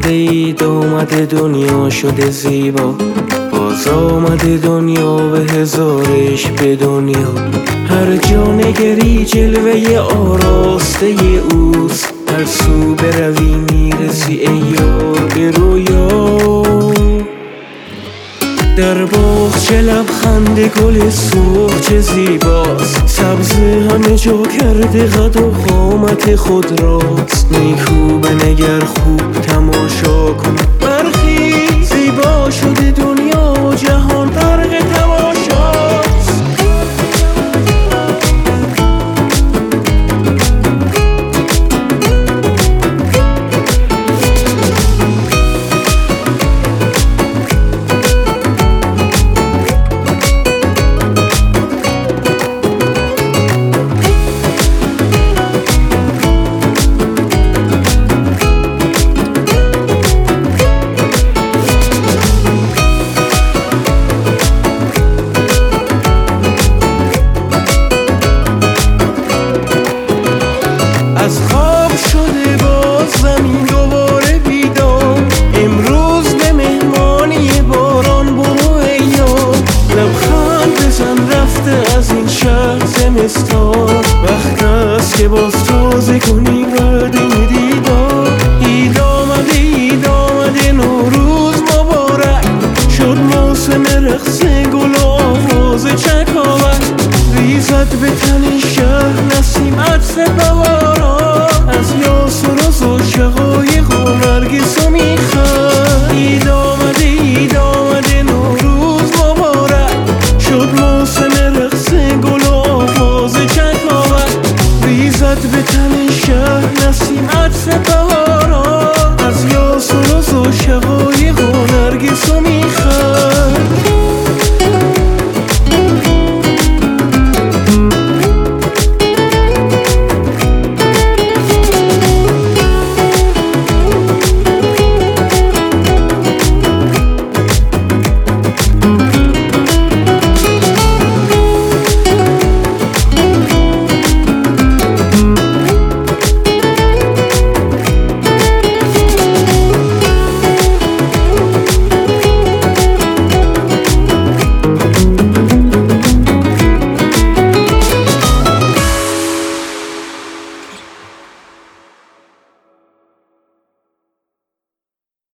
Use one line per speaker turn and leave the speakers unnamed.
خنده اید آمده دنیا شده زیبا، باز آمده دنیا به هزارش به دنیا. هر جا نگری جلوه آراسته اوست، هر سو بروی میرسی ای یار به رویا. در باغچه لبخند گل سرخ چه زیباست، سبزه همه جا کرده قد و قامت خود راست. نیکو بنگر خوب تماشا کن برخیز، زیبا شده دنیا و جهان غرق تماشاست. از خواب شده باز زمین دوباره بیدار، امروز به مهمانی باران برو ای یار. لبخند بزن رفته از این شهر زمستان، وقت است که باز تازه کنی وعده دیدار. عید آمده عید آمده نوروز مبارک، شد موسم رقص گل و آواز چکاوک. ریزد به تن شهر نسیم عطر بهار،